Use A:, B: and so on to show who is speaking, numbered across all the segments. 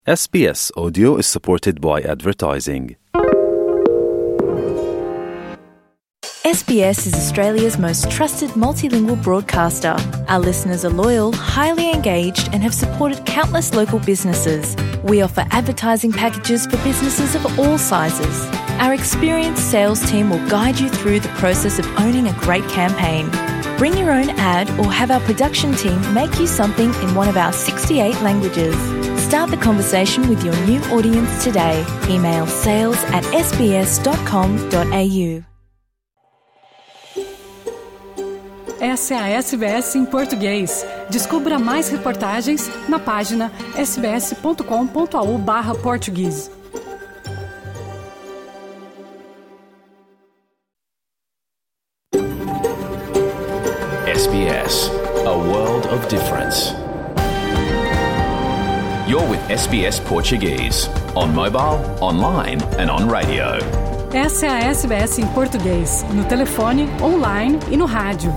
A: SBS Audio is supported by advertising.
B: SBS is Australia's most trusted multilingual broadcaster. Our listeners are loyal, highly engaged, and have supported countless local businesses. We offer advertising packages for businesses of all sizes. Our experienced sales team will guide you through the process of owning a great campaign. Bring your own ad or have our production team make you something in one of our 68 languages. Start the conversation with your new audience today. Email sales@sbs.com.au.
C: Essa é a SBS em português. Descubra mais reportagens na página sbs.com.au/português.
D: SBS, a world of difference. You're with SBS Portuguese, on mobile, online and on radio.
C: Essa é a SBS em português, no telefone, online e no rádio.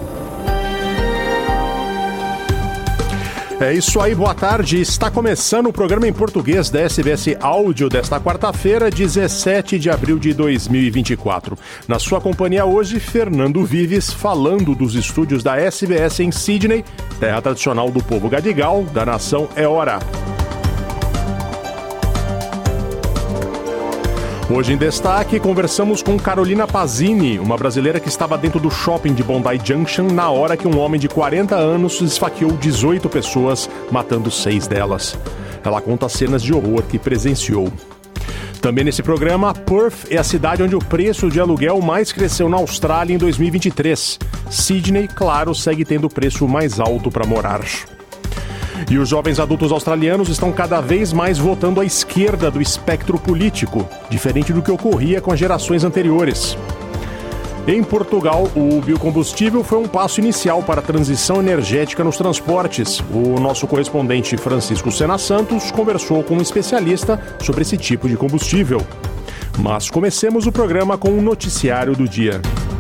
E: É isso aí, boa tarde. Está começando o programa em português da SBS Áudio desta quarta-feira, 17 de abril de 2024. Na sua companhia hoje, Fernando Vives, falando dos estúdios da SBS em Sydney, terra tradicional do povo Gadigal, da nação Eora. Hoje em destaque, conversamos com Carolina Pazini, uma brasileira que estava dentro do shopping de Bondi Junction na hora que um homem de 40 anos esfaqueou 18 pessoas, matando 6 delas. Ela conta cenas de horror que presenciou. Também nesse programa, Perth é a cidade onde o preço de aluguel mais cresceu na Austrália em 2023. Sydney, claro, segue tendo o preço mais alto para morar. E os jovens adultos australianos estão cada vez mais votando à esquerda do espectro político, diferente do que ocorria com as gerações anteriores. Em Portugal, o biocombustível foi um passo inicial para a transição energética nos transportes. O nosso correspondente Francisco Sena Santos conversou com um especialista sobre esse tipo de combustível. Mas comecemos o programa com o noticiário do dia.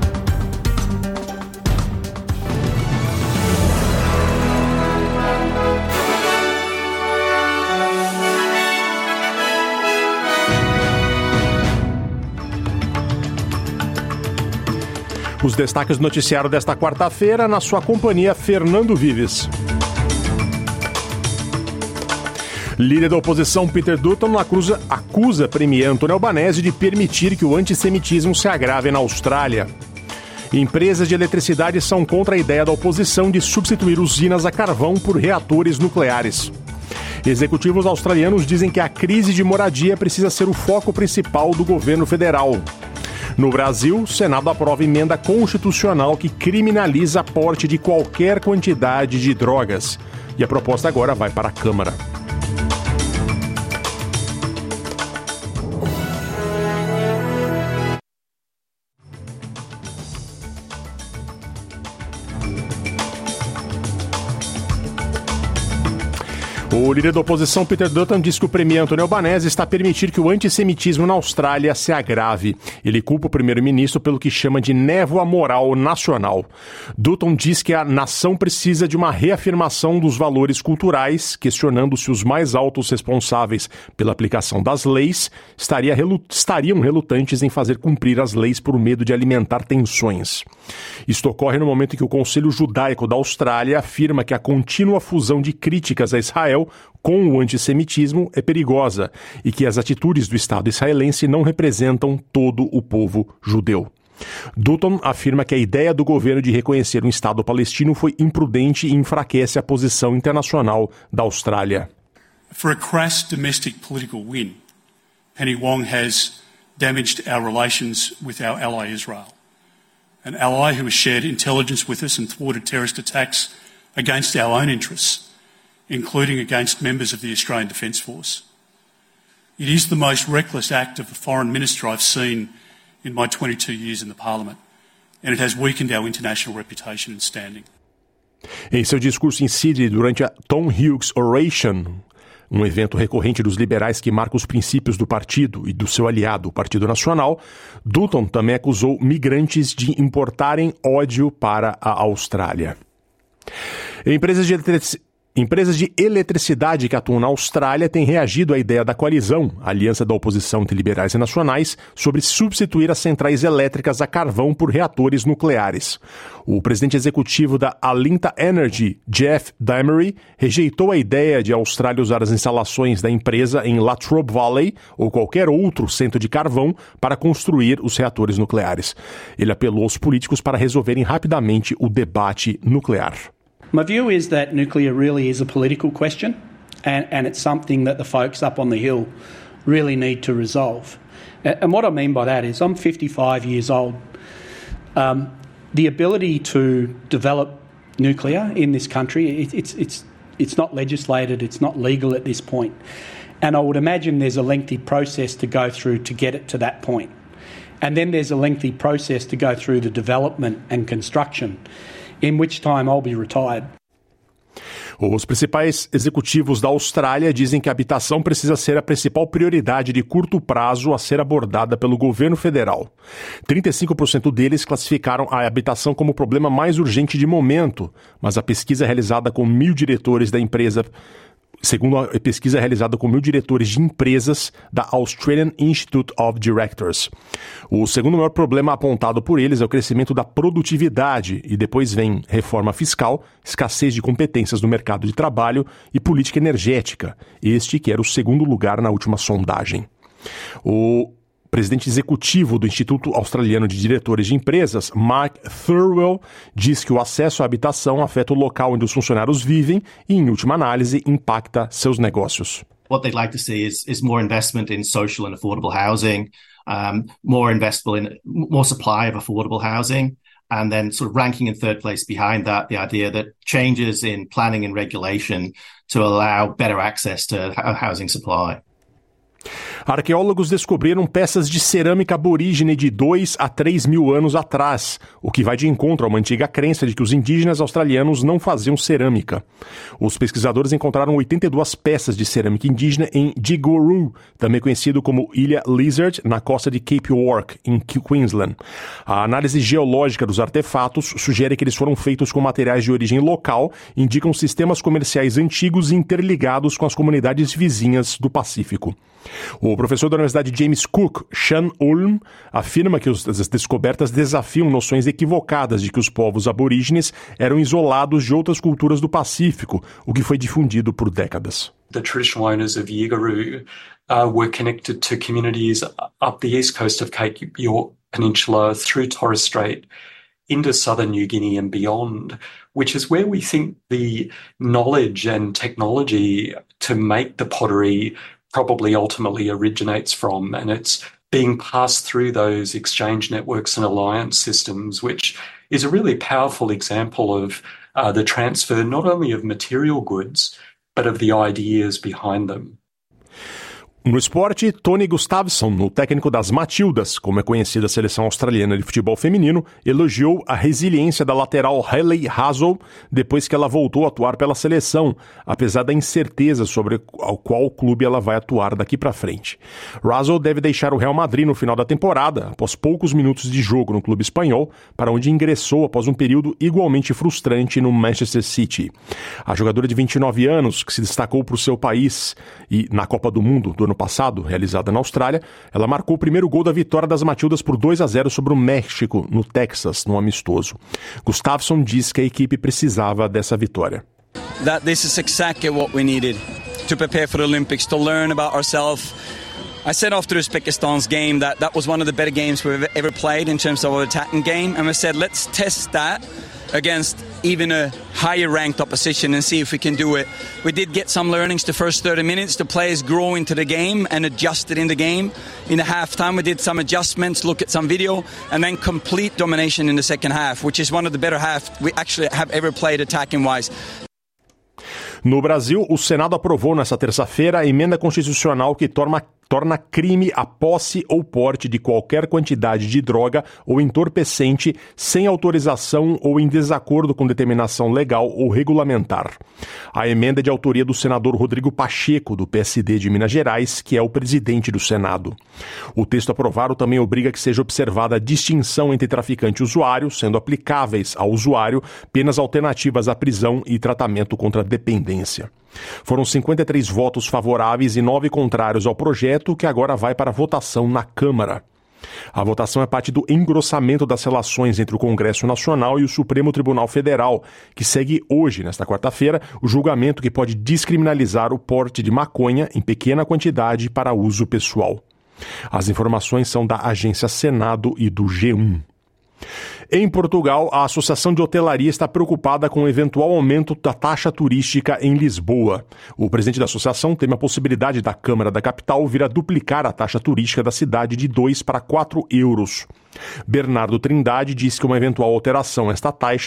E: Os destaques do noticiário desta quarta-feira, na sua companhia, Fernando Vives. Líder da oposição Peter Dutton acusa Premier Anthony Albanese de permitir que o antissemitismo se agrave na Austrália. Empresas de eletricidade são contra a ideia da oposição de substituir usinas a carvão por reatores nucleares. Executivos australianos dizem que a crise de moradia precisa ser o foco principal do governo federal. No Brasil, o Senado aprova emenda constitucional que criminaliza a porte de qualquer quantidade de drogas. E a proposta agora vai para a Câmara. O líder da oposição, Peter Dutton, diz que o premier Anthony Albanese está a permitir que o antissemitismo na Austrália se agrave. Ele culpa o primeiro-ministro pelo que chama de névoa moral nacional. Dutton diz que a nação precisa de uma reafirmação dos valores culturais, questionando se os mais altos responsáveis pela aplicação das leis estariam relutantes em fazer cumprir as leis por medo de alimentar tensões. Isto ocorre no momento em que o Conselho Judaico da Austrália afirma que a contínua fusão de críticas a Israel com o antissemitismo é perigosa e que as atitudes do Estado israelense não representam todo o povo judeu. Dutton afirma que a ideia do governo de reconhecer um Estado palestino foi imprudente e enfraquece a posição internacional da Austrália.
F: For a crass domestic political win, Penny Wong has damaged our relations with our ally Israel, an ally who has shared intelligence with us and thwarted terrorist attacks against our own interests, including against members of the Australian Defence Force. It is the most reckless act of a foreign minister I've seen in my 22 years in the Parliament, and it has weakened our international reputation and standing.
E: Em seu discurso em Sydney durante a Tom Hughes Oration, um evento recorrente dos liberais que marca os princípios do partido e do seu aliado, o Partido Nacional, Dutton também acusou migrantes de importarem ódio para a Austrália. Empresas de Empresas de eletricidade que atuam na Austrália têm reagido à ideia da coalizão, a aliança da oposição entre liberais e nacionais, sobre substituir as centrais elétricas a carvão por reatores nucleares. O presidente executivo da Alinta Energy, Jeff Damery, rejeitou a ideia de a Austrália usar as instalações da empresa em Latrobe Valley ou qualquer outro centro de carvão para construir os reatores nucleares. Ele apelou aos políticos para resolverem rapidamente o debate nuclear.
G: My view is that nuclear really is a political question, and it's something that the folks up on the Hill really need to resolve. And what I mean by that is I'm 55 years old. The ability to develop nuclear in this country, it's not legislated, it's not legal at this point. And I would imagine there's a lengthy process to go through to get it to that point. And then there's a lengthy process to go through the development and construction, in which time I'll be retired.
E: Os principais executivos da Austrália dizem que a habitação precisa ser a principal prioridade de curto prazo a ser abordada pelo governo federal. 35% deles classificaram a habitação como o problema mais urgente de momento, mas a pesquisa realizada com 1.000 diretores da empresa... Segundo a pesquisa realizada com 1.000 diretores de empresas da Australian Institute of Directors. O segundo maior problema apontado por eles é o crescimento da produtividade e depois vem reforma fiscal, escassez de competências no mercado de trabalho e política energética, este que era o segundo lugar na última sondagem. O presidente executivo do Instituto Australiano de Diretores de Empresas, Mark Thurwell, diz que o acesso à habitação afeta o local onde os funcionários vivem e, em última análise, impacta seus negócios.
H: What they'd like to see is more investment in social and affordable housing, more supply of affordable housing, and then sort of ranking in third place behind that, the idea that changes in planning and regulation to allow better access to housing supply.
E: Arqueólogos descobriram peças de cerâmica aborígene de 2 a 3 mil anos atrás, o que vai de encontro a uma antiga crença de que os indígenas australianos não faziam cerâmica. Os pesquisadores encontraram 82 peças de cerâmica indígena em Diggoru, também conhecido como Ilha Lizard, na costa de Cape York, em Queensland. A análise geológica dos artefatos sugere que eles foram feitos com materiais de origem local e indicam sistemas comerciais antigos interligados com as comunidades vizinhas do Pacífico. O professor da Universidade James Cook, Sean Ulm, afirma que as descobertas desafiam noções equivocadas de que os povos aborígenes eram isolados de outras culturas do Pacífico, o que foi difundido por décadas.
I: The traditional owners of Yiggaru were connected to communities up the east coast of Cape York Peninsula through Torres Strait into southern New Guinea and beyond, which is where we think the knowledge and technology to make the pottery probably ultimately originates from, and it's being passed through those exchange networks and alliance systems, which is a really powerful example of the transfer not only of material goods, but of the ideas behind them.
E: No esporte, Tony Gustafsson, o técnico das Matildas, como é conhecida a seleção australiana de futebol feminino, elogiou a resiliência da lateral Hayley Hazel depois que ela voltou a atuar pela seleção, apesar da incerteza sobre qual clube ela vai atuar daqui para frente. Hazel deve deixar o Real Madrid no final da temporada, após poucos minutos de jogo no clube espanhol, para onde ingressou após um período igualmente frustrante no Manchester City. A jogadora de 29 anos, que se destacou por seu país e na Copa do Mundo do ano passado, realizada na Austrália, ela marcou o primeiro gol da vitória das Matildas por 2-0 sobre o México, no Texas, no amistoso. Gustafsson diz que a equipe precisava dessa vitória.
J: That this is exactly what we needed to prepare for the Olympics, to learn about ourselves. I said after Uzbekistan's game that was one of the better games we've ever played in terms of our attacking game, and we said let's test that against even a higher ranked opposition and see if we can do it. We did get some learnings the first 30 minutes. The players grow into the game and adjusted in the game. In the halftime, we did some adjustments, look at some video, and then complete domination in the second half, which is one of the better halves we actually have ever played attacking-wise.
E: No Brasil, o Senado aprovou nesta terça-feira a emenda constitucional que torna torna crime a posse ou porte de qualquer quantidade de droga ou entorpecente sem autorização ou em desacordo com determinação legal ou regulamentar. A emenda é de autoria do senador Rodrigo Pacheco, do PSD de Minas Gerais, que é o presidente do Senado. O texto aprovado também obriga que seja observada a distinção entre traficante e usuário, sendo aplicáveis ao usuário penas alternativas à prisão e tratamento contra a dependência. Foram 53 votos favoráveis e 9 contrários ao projeto, que agora vai para votação na Câmara. A votação é parte do engrossamento das relações entre o Congresso Nacional e o Supremo Tribunal Federal, que segue hoje, nesta quarta-feira, o julgamento que pode descriminalizar o porte de maconha em pequena quantidade para uso pessoal. As informações são da Agência Senado e do G1. Em Portugal, a Associação de Hotelaria está preocupada com o eventual aumento da taxa turística em Lisboa. O presidente da associação teme a possibilidade da Câmara da capital vir a duplicar a taxa turística da cidade de 2 para 4 euros. Bernardo Trindade diz que uma eventual alteração a essa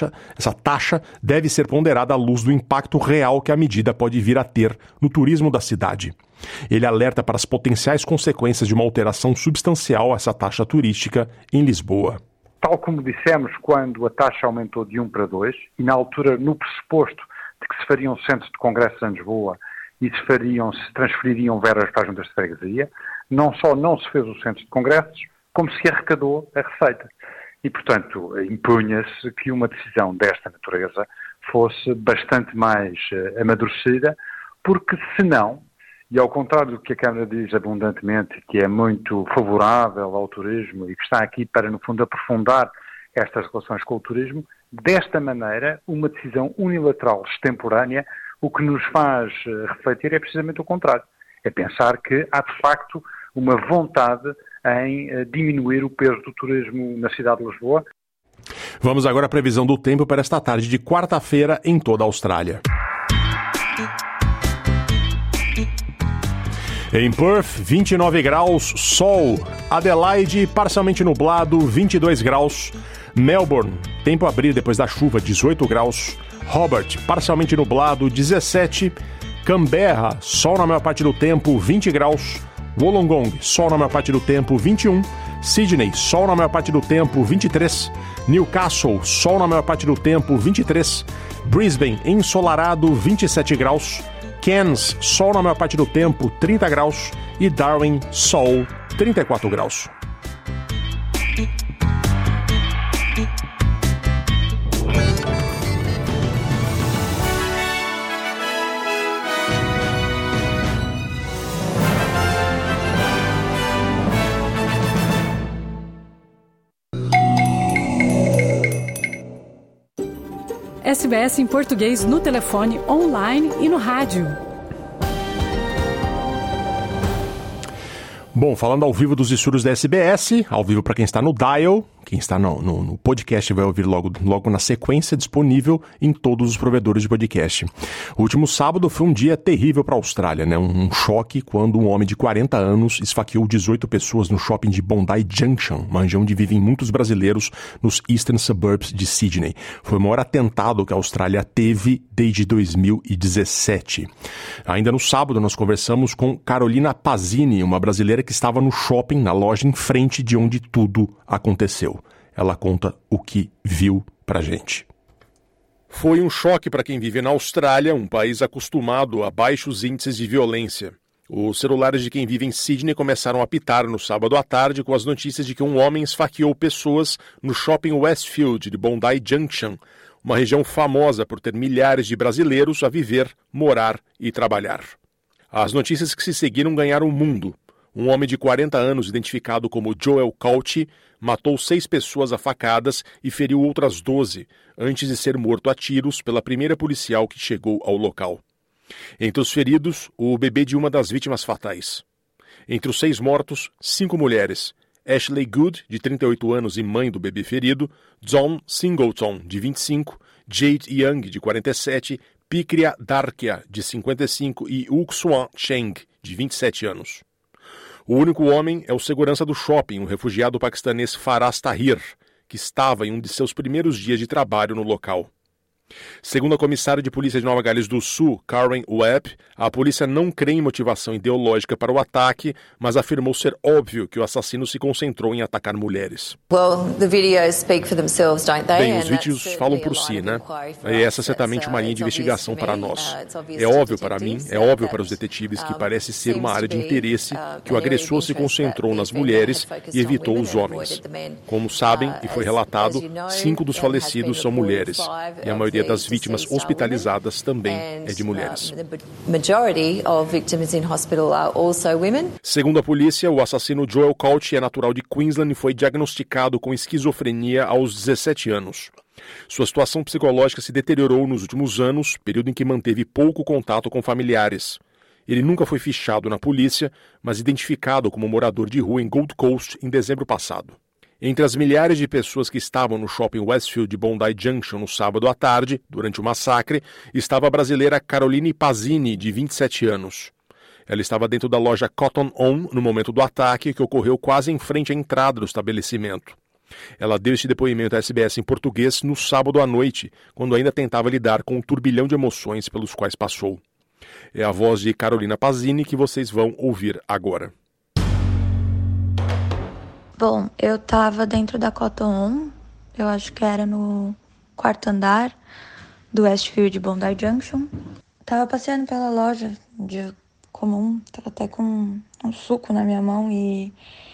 E: taxa deve ser ponderada à luz do impacto real que a medida pode vir a ter no turismo da cidade. Ele alerta para as potenciais consequências de uma alteração substancial a essa taxa turística em Lisboa.
K: Tal como dissemos quando a taxa aumentou de 1 para 2, e na altura no pressuposto de que se fariam centros de congressos em Lisboa e se transfeririam verbas para as juntas de freguesia, não só não se fez o centro de congressos, como se arrecadou a receita. E, portanto, impunha-se que uma decisão desta natureza fosse bastante mais amadurecida, porque senão, e ao contrário do que a Câmara diz abundantemente, que é muito favorável ao turismo e que está aqui para, no fundo, aprofundar estas relações com o turismo, desta maneira, uma decisão unilateral extemporânea, o que nos faz refletir é precisamente o contrário. É pensar que há, de facto, uma vontade em diminuir o peso do turismo na cidade de Lisboa.
E: Vamos agora à previsão do tempo para esta tarde de quarta-feira em toda a Austrália. Em Perth, 29 graus, sol. Adelaide, parcialmente nublado, 22 graus. Melbourne, tempo a abrir depois da chuva, 18 graus. Hobart, parcialmente nublado, 17. Canberra, sol na maior parte do tempo, 20 graus. Wollongong, sol na maior parte do tempo, 21. Sydney, sol na maior parte do tempo, 23. Newcastle, sol na maior parte do tempo, 23. Brisbane, ensolarado, 27 graus. Cairns, sol na maior parte do tempo, 30 graus. E Darwin, sol, 34 graus.
C: SBS em português no telefone, online e no rádio.
E: Bom, falando ao vivo dos estúdios da SBS, ao vivo para quem está no Dial, quem está no podcast vai ouvir logo na sequência, disponível em todos os provedores de podcast. O último sábado foi um dia terrível para a Austrália, né? Um choque quando um homem de 40 anos esfaqueou 18 pessoas no shopping de Bondi Junction, uma região onde vivem muitos brasileiros nos Eastern Suburbs de Sydney. Foi o maior atentado que a Austrália teve desde 2017. Ainda no sábado nós conversamos com Carolina Pazzini, uma brasileira que estava no shopping, na loja em frente de onde tudo aconteceu. Ela conta o que viu pra gente. Foi um choque para quem vive na Austrália, um país acostumado a baixos índices de violência. Os celulares de quem vive em Sydney começaram a apitar no sábado à tarde com as notícias de que um homem esfaqueou pessoas no shopping Westfield de Bondi Junction, uma região famosa por ter milhares de brasileiros a viver, morar e trabalhar. As notícias que se seguiram ganharam o mundo. Um homem de 40 anos, identificado como Joel Couch, matou 6 pessoas a facadas e feriu outras 12, antes de ser morto a tiros pela primeira policial que chegou ao local. Entre os feridos, o bebê de uma das vítimas fatais. Entre os 6 mortos, 5 mulheres. Ashley Good, de 38 anos e mãe do bebê ferido, John Singleton, de 25, Jade Young, de 47, Pikria Darkia, de 55 e Uxuan Cheng, de 27 anos. O único homem é o segurança do shopping, o refugiado paquistanês Faraz Tahir, que estava em um de seus primeiros dias de trabalho no local. Segundo a comissária de polícia de Nova Gales do Sul, Karen Webb, a polícia não crê em motivação ideológica para o ataque, mas afirmou ser óbvio que o assassino se concentrou em atacar mulheres. Bem, os vídeos falam por si, né? E essa é certamente uma linha de investigação para nós. É óbvio para mim, é óbvio para os detetives que parece ser uma área de interesse que o agressor se concentrou nas mulheres e evitou os homens. Como sabem, e foi relatado, 5 dos falecidos são mulheres, e a maioria das vítimas hospitalizadas também é de mulheres. Segundo a polícia, o assassino Joel Couch é natural de Queensland e foi diagnosticado com esquizofrenia aos 17 anos. Sua situação psicológica se deteriorou nos últimos anos, período em que manteve pouco contato com familiares. Ele nunca foi fichado na polícia, mas identificado como morador de rua em Gold Coast em dezembro passado. Entre as milhares de pessoas que estavam no shopping Westfield de Bondi Junction no sábado à tarde, durante o massacre, estava a brasileira Caroline Pazzini, de 27 anos. Ela estava dentro da loja Cotton On no momento do ataque, que ocorreu quase em frente à entrada do estabelecimento. Ela deu esse depoimento à SBS em português no sábado à noite, quando ainda tentava lidar com o turbilhão de emoções pelos quais passou. É a voz de Carolina Pazzini que vocês vão ouvir agora.
L: Bom, eu tava dentro da Cotton On, eu acho que era no 4º andar do Westfield Bondi Junction. Tava passeando pela loja, um dia comum, tava até com um suco na minha mão e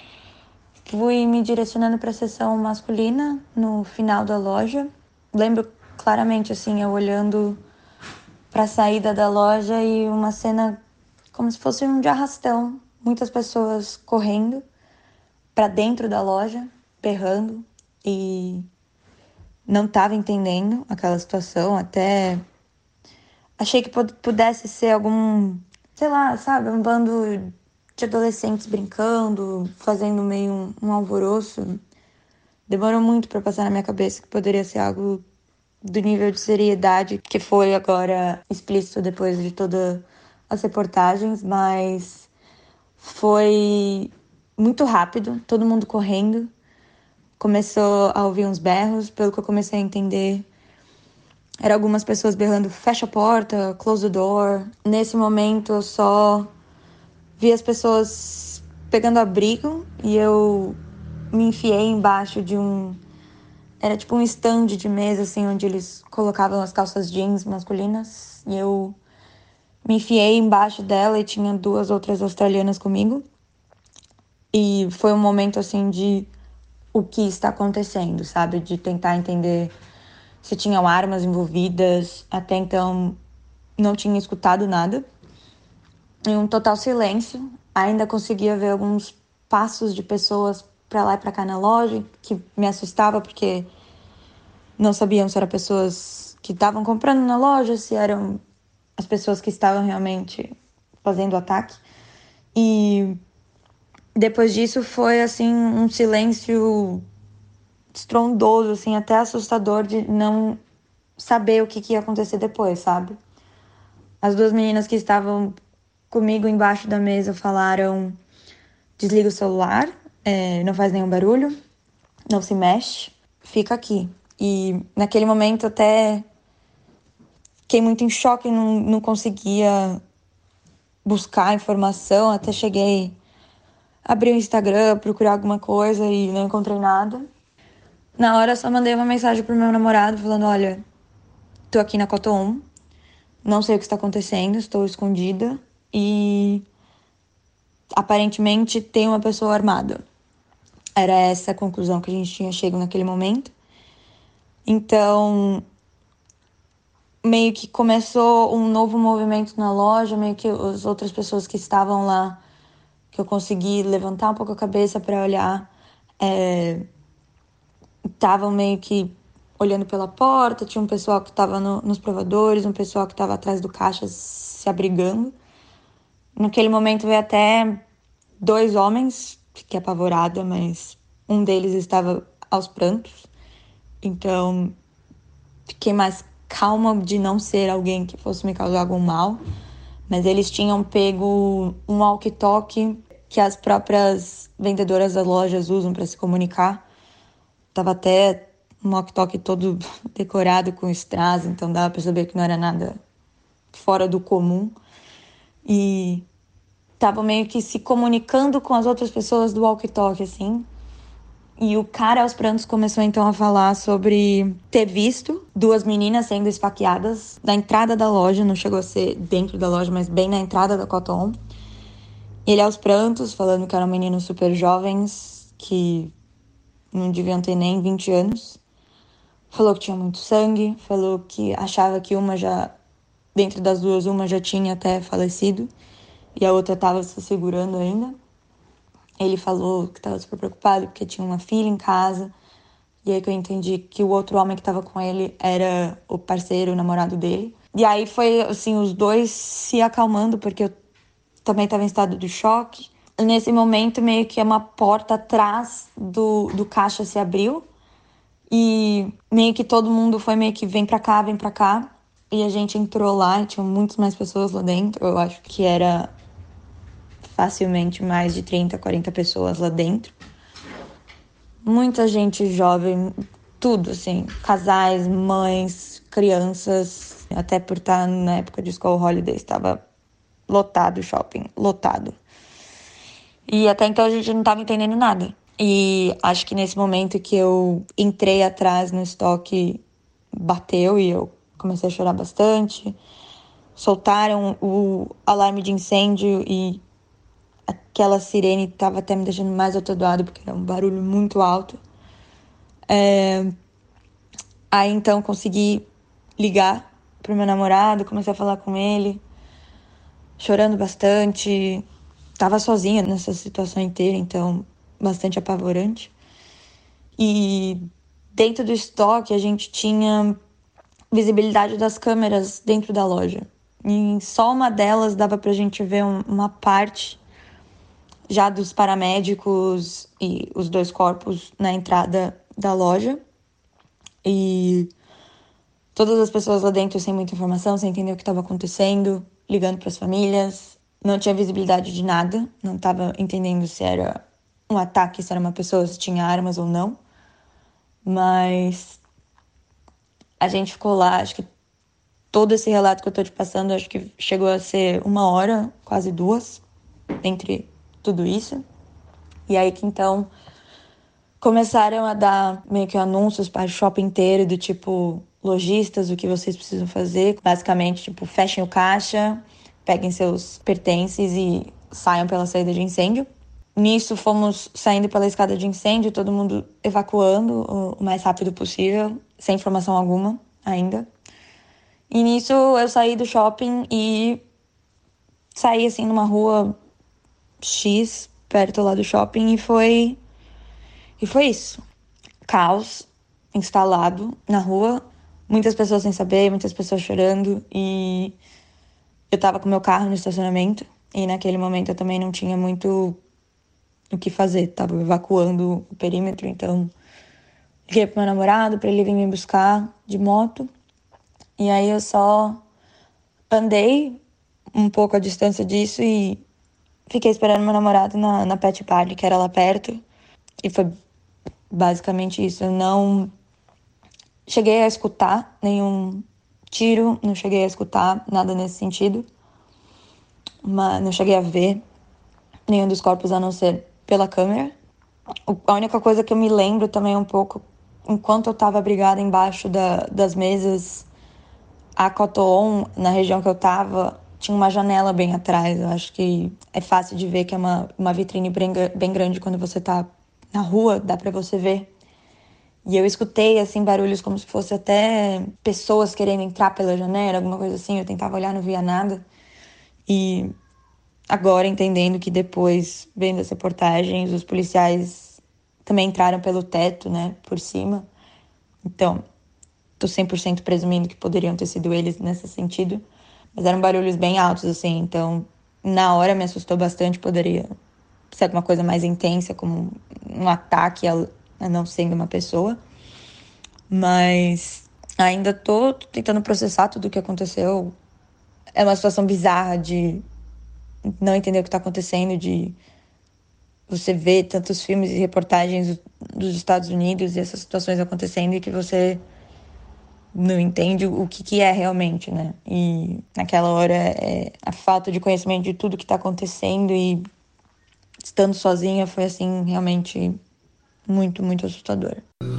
L: fui me direcionando para a seção masculina no final da loja. Lembro claramente, assim, eu olhando para a saída da loja e uma cena como se fosse um de arrastão, muitas pessoas correndo para dentro da loja, berrando, e não estava entendendo aquela situação, até achei que pudesse ser algum, sei lá, sabe, um bando de adolescentes brincando, fazendo meio um alvoroço. Demorou muito para passar na minha cabeça que poderia ser algo do nível de seriedade que foi agora explícito depois de todas as reportagens, mas foi muito rápido, todo mundo correndo, começou a ouvir uns berros, pelo que eu comecei a entender, eram algumas pessoas berrando, fecha a porta, close the door. Nesse momento eu só vi as pessoas pegando abrigo e eu me enfiei embaixo de era tipo um stand de mesa, assim, onde eles colocavam as calças jeans masculinas, e eu me enfiei embaixo dela e tinha 2 outras australianas comigo. E foi um momento, assim, de o que está acontecendo, sabe? De tentar entender se tinham armas envolvidas. Até então, não tinha escutado nada. Em um total silêncio. Ainda conseguia ver alguns passos de pessoas para lá e para cá na loja, que me assustava, porque não sabiam se eram pessoas que estavam comprando na loja, se eram as pessoas que estavam realmente fazendo o ataque. E depois disso foi, assim, um silêncio estrondoso, assim, até assustador, de não saber o que ia acontecer depois, sabe? As 2 meninas que estavam comigo embaixo da mesa falaram: desliga o celular, não faz nenhum barulho, não se mexe, fica aqui. E naquele momento até fiquei muito em choque, não conseguia buscar informação, até cheguei abri o Instagram, procurar alguma coisa e não encontrei nada. Na hora, só mandei uma mensagem pro meu namorado falando: olha, tô aqui na Cotton On, não sei o que está acontecendo, estou escondida e aparentemente tem uma pessoa armada. Era essa a conclusão que a gente tinha chegado naquele momento. Então, meio que começou um novo movimento na loja, meio que as outras pessoas que estavam lá, que eu consegui levantar um pouco a cabeça para olhar, estavam meio que olhando pela porta, tinha um pessoal que estava nos provadores, um pessoal que estava atrás do caixa se abrigando. Naquele momento veio até 2 homens, fiquei apavorada, mas um deles estava aos prantos, então fiquei mais calma de não ser alguém que fosse me causar algum mal. Mas eles tinham pego um walkie-talkie que as próprias vendedoras das lojas usam para se comunicar. Tava até um walkie-talkie todo decorado com strass, então dava pra saber que não era nada fora do comum. E tava meio que se comunicando com as outras pessoas do walkie-talkie, assim. E o cara, aos prantos, começou então a falar sobre ter visto 2 meninas sendo esfaqueadas na entrada da loja, não chegou a ser dentro da loja, mas bem na entrada da Cotton On. Ele aos prantos, falando que eram meninos super jovens, que não deviam ter nem 20 anos. Falou que tinha muito sangue, falou que achava que uma já, dentro das duas, uma já tinha até falecido e a outra estava se segurando ainda. Ele falou que estava super preocupado porque tinha uma filha em casa. E aí que eu entendi que o outro homem que estava com ele era o parceiro, o namorado dele. E aí foi, assim, os dois se acalmando, porque eu também estava em estado de choque. E nesse momento, meio que uma porta atrás do caixa se abriu. E meio que todo mundo foi meio que vem pra cá, vem pra cá. E a gente entrou lá e tinha muitas mais pessoas lá dentro. Eu acho que era facilmente mais de 30, 40 pessoas lá dentro. Muita gente jovem, tudo assim, casais, mães, crianças, até por estar na época de School Holiday, estava lotado o shopping, lotado. E até então a gente não estava entendendo nada. E acho que nesse momento que eu entrei atrás no estoque, bateu e eu comecei a chorar bastante. Soltaram o alarme de incêndio e aquela sirene estava até me deixando mais atordoado, porque era um barulho muito alto. Aí então consegui ligar pro meu namorado, comecei a falar com ele, chorando bastante. Tava sozinha nessa situação inteira, então bastante apavorante. E dentro do estoque a gente tinha visibilidade das câmeras dentro da loja. E só uma delas dava pra gente ver uma parte já dos paramédicos e os 2 corpos na entrada da loja. E todas as pessoas lá dentro sem muita informação, sem entender o que estava acontecendo, ligando para as famílias. Não tinha visibilidade de nada, não estava entendendo se era um ataque, se era uma pessoa, se tinha armas ou não. Mas a gente ficou lá, acho que todo esse relato que eu tô te passando, acho que chegou a ser 1 hora, quase 2, entre tudo isso. E aí que então começaram a dar meio que anúncios para o shopping inteiro do tipo, lojistas, o que vocês precisam fazer. Basicamente, tipo, fechem o caixa, peguem seus pertences e saiam pela saída de incêndio. Nisso fomos saindo pela escada de incêndio, todo mundo evacuando o mais rápido possível, sem informação alguma ainda. E nisso eu saí do shopping e saí assim numa rua X, perto lá do shopping, e foi isso. Caos instalado na rua, muitas pessoas sem saber, muitas pessoas chorando, e eu tava com meu carro no estacionamento, e naquele momento eu também não tinha muito o que fazer, tava evacuando o perímetro, então liguei pro meu namorado pra ele vir me buscar de moto, e aí eu só andei um pouco a distância disso e fiquei esperando meu namorado na Pet Party, que era lá perto. E foi basicamente isso. Eu não cheguei a escutar nenhum tiro, não cheguei a escutar nada nesse sentido. Mas não cheguei a ver nenhum dos corpos, a não ser pela câmera. A única coisa que eu me lembro também um pouco, enquanto eu estava abrigada embaixo das mesas, a Cotton On, na região que eu estava, tinha uma janela bem atrás. Eu acho que é fácil de ver que é uma vitrine bem grande quando você tá na rua, dá pra você ver. E eu escutei, assim, barulhos como se fosse até pessoas querendo entrar pela janela, alguma coisa assim. Eu tentava olhar, não via nada. E agora, entendendo que depois, vendo as reportagens, os policiais também entraram pelo teto, né, por cima. Então, tô 100% presumindo que poderiam ter sido eles nesse sentido. Mas eram barulhos bem altos, assim, então na hora me assustou bastante. Poderia ser alguma coisa mais intensa, como um ataque a não sendo uma pessoa. Mas ainda tô tentando processar tudo o que aconteceu. É uma situação bizarra de não entender o que tá acontecendo, de você vê tantos filmes e reportagens dos Estados Unidos e essas situações acontecendo e que você não entende o que é realmente, né? E naquela hora, a falta de conhecimento de tudo que está acontecendo e estando sozinha foi, assim, realmente muito, muito assustador.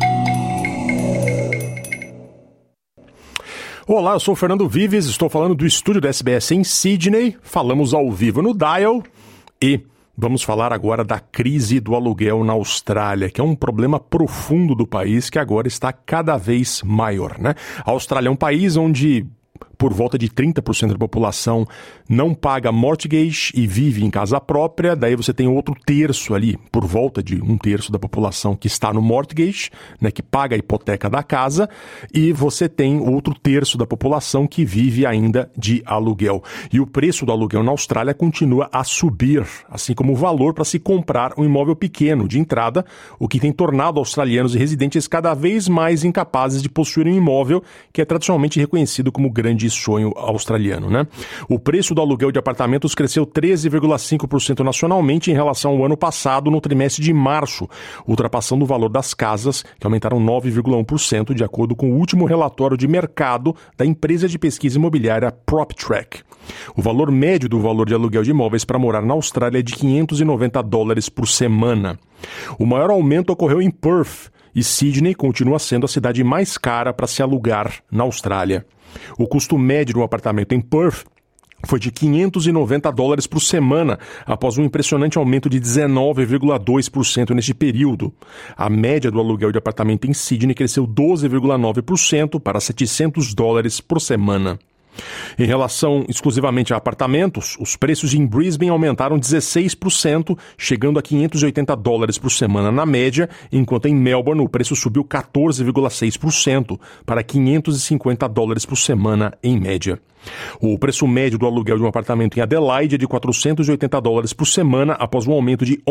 E: Olá, eu sou o Fernando Vives, estou falando do estúdio da SBS em Sydney. Falamos ao vivo no Dial e vamos falar agora da crise do aluguel na Austrália, que é um problema profundo do país que agora está cada vez maior, né? A Austrália é um país onde por volta de 30% da população não paga mortgage e vive em casa própria, daí você tem outro terço ali, por volta de um terço da população que está no mortgage, né, que paga a hipoteca da casa, e você tem outro terço da população que vive ainda de aluguel. E o preço do aluguel na Austrália continua a subir, assim como o valor para se comprar um imóvel pequeno de entrada, o que tem tornado australianos e residentes cada vez mais incapazes de possuir um imóvel que é tradicionalmente reconhecido como grande sonho australiano, né? O preço do aluguel de apartamentos cresceu 13,5% nacionalmente em relação ao ano passado no trimestre de março, ultrapassando o valor das casas, que aumentaram 9,1% de acordo com o último relatório de mercado da empresa de pesquisa imobiliária PropTrack. O valor médio do valor de aluguel de imóveis para morar na Austrália é de $590 por semana. O maior aumento ocorreu em Perth, e Sydney continua sendo a cidade mais cara para se alugar na Austrália. O custo médio de um apartamento em Perth foi de $590 por semana, após um impressionante aumento de 19,2% neste período. A média do aluguel de apartamento em Sydney cresceu 12,9% para $700 por semana. Em relação exclusivamente a apartamentos, os preços em Brisbane aumentaram 16%, chegando a $580 por semana na média, enquanto em Melbourne o preço subiu 14,6% para $550 por semana em média. O preço médio do aluguel de um apartamento em Adelaide é de $480 por semana, após um aumento de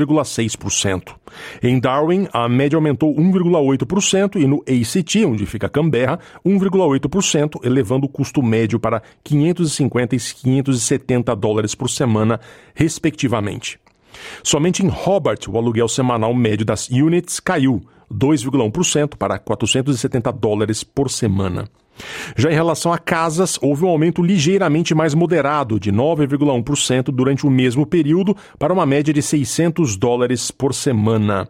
E: 11,6%. Em Darwin, a média aumentou 1,8% e no ACT, onde fica Canberra, 1,8%, elevando o custo médio para $550 e $570 por semana, respectivamente. Somente em Hobart, o aluguel semanal médio das units caiu 2,1% para $470 por semana. Já em relação a casas, houve um aumento ligeiramente mais moderado, de 9,1% durante o mesmo período, para uma média de $600 por semana.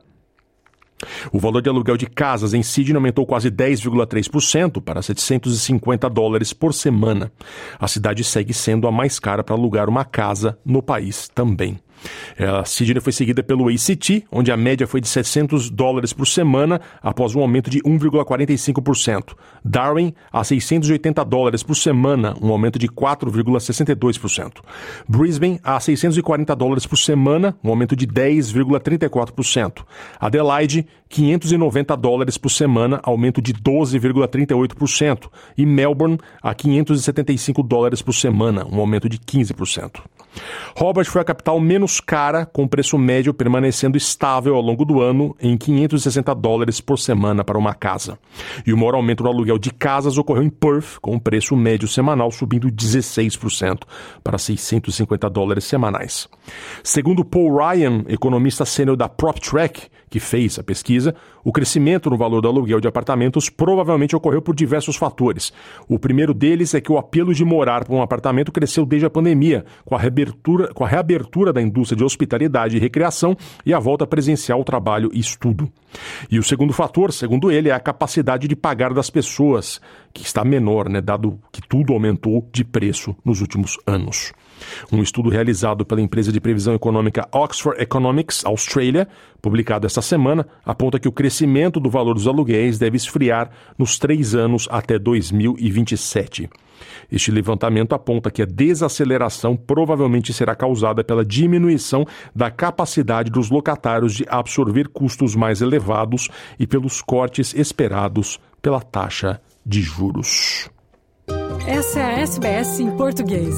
E: O valor de aluguel de casas em Sydney aumentou quase 10,3% para $750 por semana. A cidade segue sendo a mais cara para alugar uma casa no país também. A Sydney foi seguida pelo ACT, onde a média foi de $700 por semana, após um aumento de 1,45%. Darwin, a $680 por semana, um aumento de 4,62%. Brisbane, a $640 por semana, um aumento de 10,34%. Adelaide, $590 por semana, aumento de 12,38%. E Melbourne, a $575 por semana, um aumento de 15%. Hobart foi a capital menos cara, com o preço médio permanecendo estável ao longo do ano em $560 por semana para uma casa. E o maior aumento do aluguel de casas ocorreu em Perth, com o preço médio semanal subindo 16% para $650 semanais. Segundo Paul Ryan, economista sênior da PropTrack, que fez a pesquisa, o crescimento no valor do aluguel de apartamentos provavelmente ocorreu por diversos fatores. O primeiro deles é que o apelo de morar para um apartamento cresceu desde a pandemia, com a reabertura da indústria de hospitalidade e recreação e a volta presencial ao trabalho e estudo. E o segundo fator, segundo ele, é a capacidade de pagar das pessoas, que está menor, dado que tudo aumentou de preço nos últimos anos. Um estudo realizado pela empresa de previsão econômica Oxford Economics Australia, publicado esta semana, aponta que o crescimento do valor dos aluguéis deve esfriar nos 3 anos até 2027. Este levantamento aponta que a desaceleração provavelmente será causada pela diminuição da capacidade dos locatários de absorver custos mais elevados e pelos cortes esperados pela taxa de juros.
C: Essa é a SBS em português.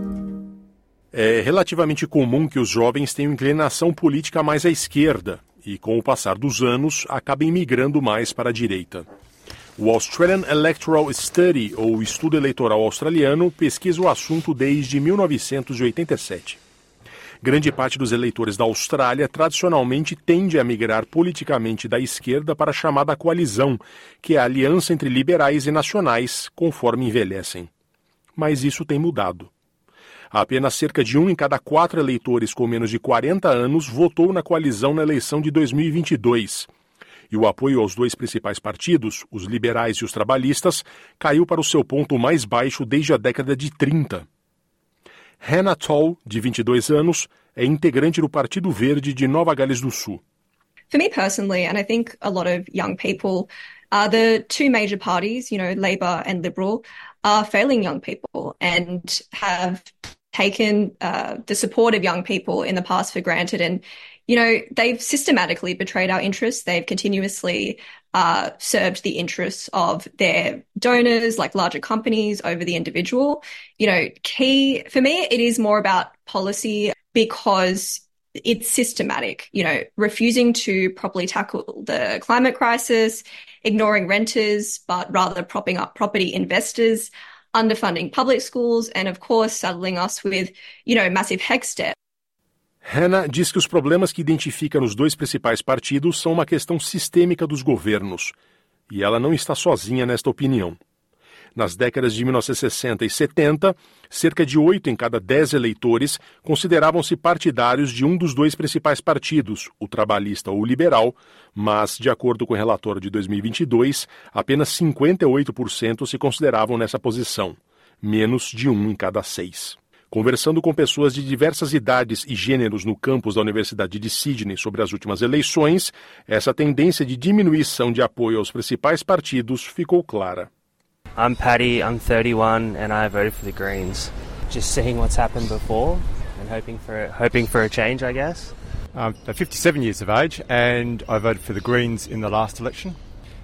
E: É relativamente comum que os jovens tenham inclinação política mais à esquerda e, com o passar dos anos, acabem migrando mais para a direita. O Australian Electoral Study, ou Estudo Eleitoral Australiano, pesquisa o assunto desde 1987. Grande parte dos eleitores da Austrália tradicionalmente tende a migrar politicamente da esquerda para a chamada coalizão, que é a aliança entre liberais e nacionais, conforme envelhecem. Mas isso tem mudado. Apenas cerca de 1 em cada 4 eleitores com menos de 40 anos votou na coalizão na eleição de 2022. E o apoio aos 2 principais partidos, os liberais e os trabalhistas, caiu para o seu ponto mais baixo desde a década de 30. Hannah Toll, de 22 anos, é integrante do Partido Verde de Nova Gales do Sul.
M: For me personally, and I think a lot of young people, the 2 major parties, Labor and Liberal, are failing young people and have taken the support of young people in the past for granted. And, they've systematically betrayed our interests. They've continuously served the interests of their donors, like larger companies, over the individual. Key, for me, it is more about policy because it's systematic, refusing to properly tackle the climate crisis, ignoring renters, but rather propping up property investors, underfunding public schools, and of course saddling us with, massive HECS debt.
E: Hannah diz que os problemas que identifica nos 2 principais partidos são uma questão sistêmica dos governos, e ela não está sozinha nesta opinião. Nas décadas de 1960 e 70, cerca de 8 em cada 10 eleitores consideravam-se partidários de um dos 2 principais partidos, o trabalhista ou o liberal, mas, de acordo com o relatório de 2022, apenas 58% se consideravam nessa posição, menos de 1 em cada 6. Conversando com pessoas de diversas idades e gêneros no campus da Universidade de Sydney sobre as últimas eleições, essa tendência de diminuição de apoio aos principais partidos ficou clara.
N: I'm Paddy, I'm 31 and I voted for the Greens. Just seeing what's happened before and hoping for a change, I guess.
O: I'm 57 years of age and I voted for the Greens in the last election.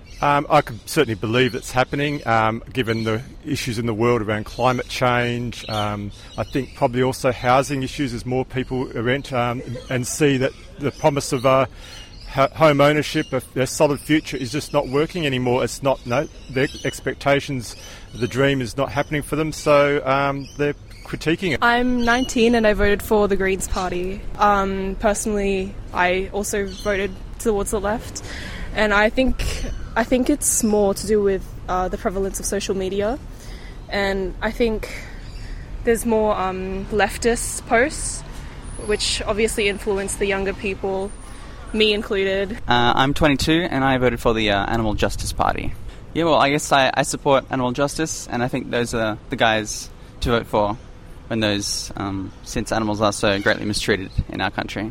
O: I can certainly believe it's happening, given the issues in the world around climate change. I think probably also housing issues as more people rent and see that the promise of home ownership, a solid future, is just not working anymore. It's not, their expectations, the dream is not happening for them, so they're critiquing it.
P: I'm 19 and I voted for the Greens Party. Personally, I also voted towards the left, and I think it's more to do with the prevalence of social media, and I think there's more leftist posts, which obviously influence the younger people, me included.
Q: I'm 22 and I voted for the Animal Justice Party. Yeah, well, I guess I support animal justice, and I think those are the guys to vote for since animals are so greatly mistreated in our country.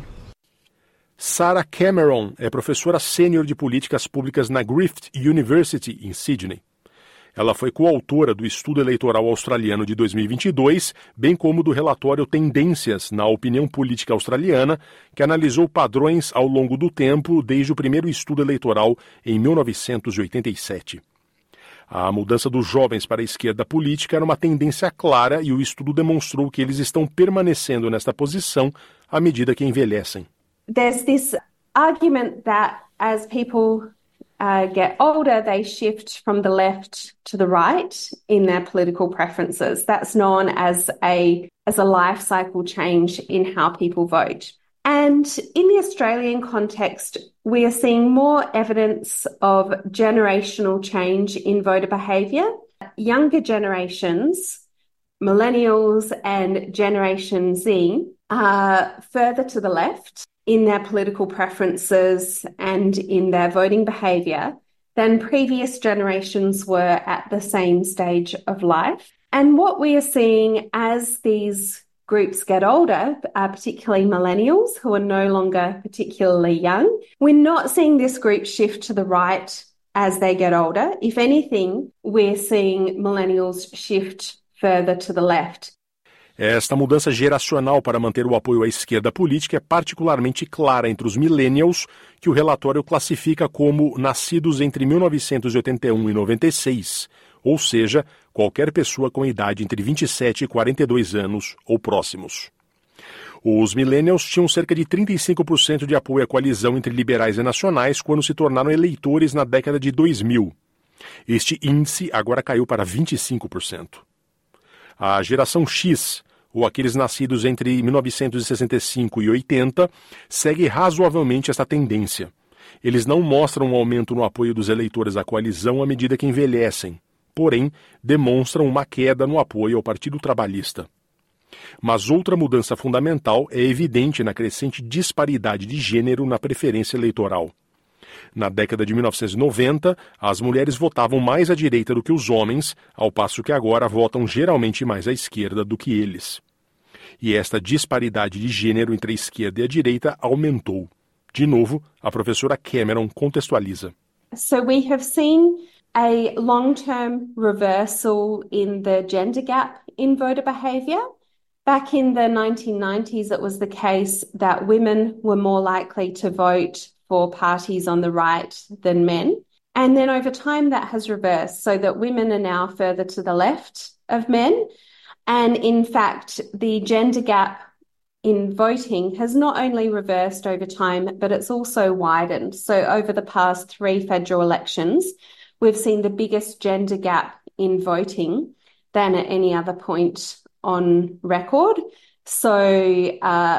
E: Sarah Cameron é professora sênior de políticas públicas na Griffith University, em Sydney. Ela foi coautora do Estudo Eleitoral Australiano de 2022, bem como do relatório Tendências na Opinião Política Australiana, que analisou padrões ao longo do tempo desde o primeiro estudo eleitoral em 1987. A mudança dos jovens para a esquerda política era uma tendência clara e o estudo demonstrou que eles estão permanecendo nesta posição à medida que envelhecem.
R: There's this argument that as people get older, they shift from the left to the right in their political preferences. That's known as a life cycle change in how people vote. And in the Australian context, we are seeing more evidence of generational change in voter behaviour. Younger generations, millennials and Generation Z, are further to the left in their political preferences and in their voting behaviour than previous generations were at the same stage of life. And what we are seeing as these groups get older, particularly millennials who are no longer particularly young, we're not seeing this group shift to the right as they get older. If anything, we're seeing millennials shift further to the left.
E: Esta mudança geracional para manter o apoio à esquerda política é particularmente clara entre os millennials, que o relatório classifica como nascidos entre 1981 e 96, ou seja, qualquer pessoa com idade entre 27 e 42 anos ou próximos. Os millennials tinham cerca de 35% de apoio à coalizão entre liberais e nacionais quando se tornaram eleitores na década de 2000. Este índice agora caiu para 25%. A geração X, ou aqueles nascidos entre 1965 e 80, segue razoavelmente esta tendência. Eles não mostram um aumento no apoio dos eleitores à coalizão à medida que envelhecem, porém, demonstram uma queda no apoio ao Partido Trabalhista. Mas outra mudança fundamental é evidente na crescente disparidade de gênero na preferência eleitoral. Na década de 1990, as mulheres votavam mais à direita do que os homens, ao passo que agora votam geralmente mais à esquerda do que eles. E esta disparidade de gênero entre a esquerda e a direita aumentou. De novo, a professora Cameron contextualiza.
R: So we have seen a long-term reversal in the gender gap in voter behaviour. Back in the 1990s, it was the case that women were more likely to vote for parties on the right than men. And then over time that has reversed so that women are now further to the left of men. And in fact, the gender gap in voting has not only reversed over time, but it's also widened. So over the past 3 federal elections, we've seen the biggest gender gap in voting than at any other point on record. So